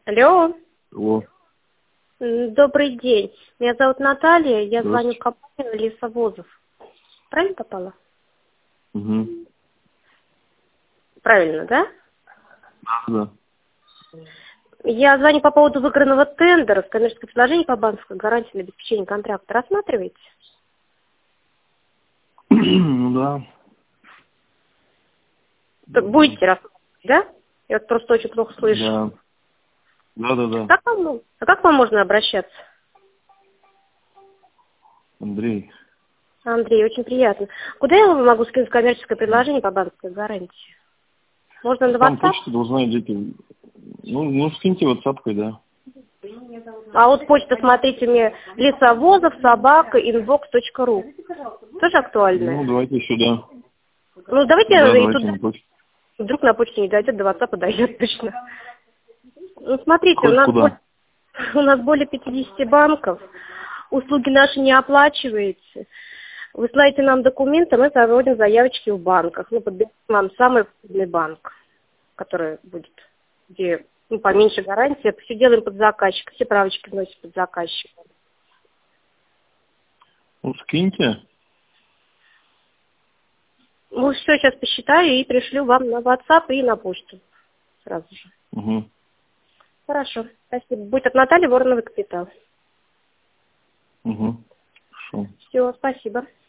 Алло. Алло. Добрый день. Меня зовут Наталья, я звоню в компанию Лесовозов. Правильно попала? Угу. Правильно, да? Да. Я звоню по поводу выигранного тендера с коммерческое предложение по банковской гарантии на обеспечение контракта. Рассматриваете? Ну да. Так будете рассматривать, да? Я вот просто очень плохо слышу. Да. Да. Как вам можно обращаться? Андрей. Андрей, очень приятно. Куда я вам могу скинуть коммерческое предложение по банковской гарантии? Можно на Там WhatsApp? почта должна идти. Ну, скиньте WhatsApp-кой, да. А вот почта, смотрите, мне лесовозов@inbox.ru. Тоже актуальная? Ну, давайте сюда. Ну, давайте Да, и давайте туда. на почту. Вдруг на почте не дойдет, до WhatsApp дойдет точно. Ну, смотрите, Хоть куда. у нас более 50 банков. Услуги наши не оплачиваете. Вы слаете нам документы, мы заводим заявочки в банках. Ну, подберем вам самый выгодный банк, который будет, где поменьше гарантии. Все делаем под заказчика, все правочки вносим под заказчика. Ну, скиньте. Ну, все, сейчас посчитаю и пришлю вам на WhatsApp и на почту сразу же. Угу. Хорошо, спасибо. Будет от Натальи Вороновой Капитал. Угу. Хорошо. Все, спасибо.